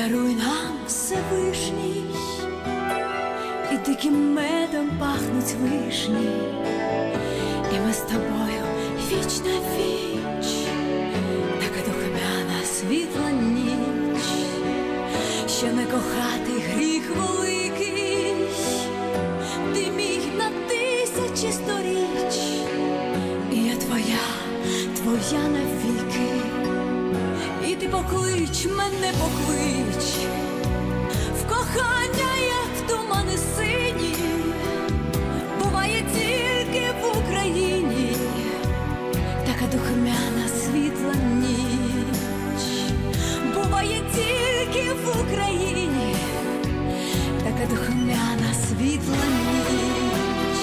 даруй нам Всевишній, і диким медом пахнуть вишні, і ми з тобою віч на віч, така духмяна світла ніч, що не кохати гріх великий, ти мій на тисячі сторіч, і я твоя, твоя навіки. І ти поклич мене, поклич, в кохання, як в тумани сині, буває тільки в Україні, така духмяна світла ніч, буває тільки в Україні, така духмяна світла ніч.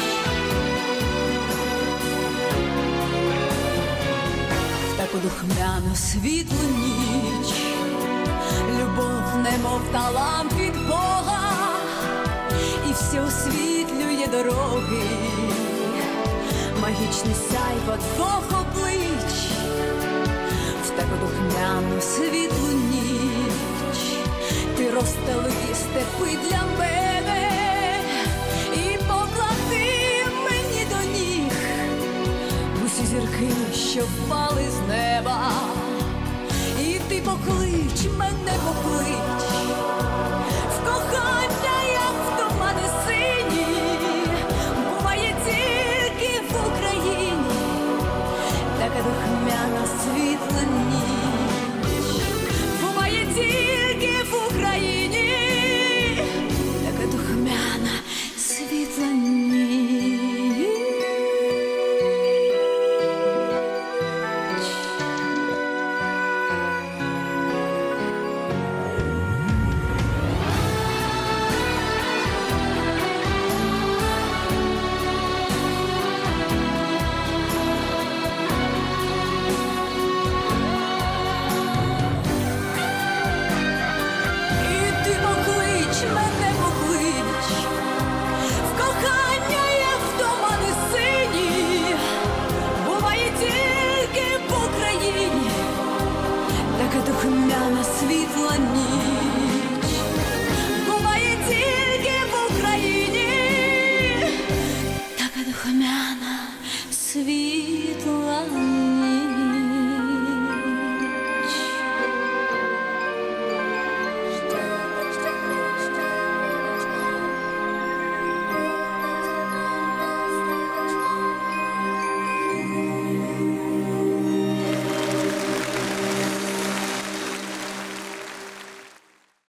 Таку духмяну світлу ніч, любов немов талант від Бога, і все освітлює дороги, магічний сяйво двох облич. В таку духмяну світлу ніч ти розстели степи для мене і поклади мені до ніг усі зірки, що впали з неба. І ти поклич мене, поклич, в кохання,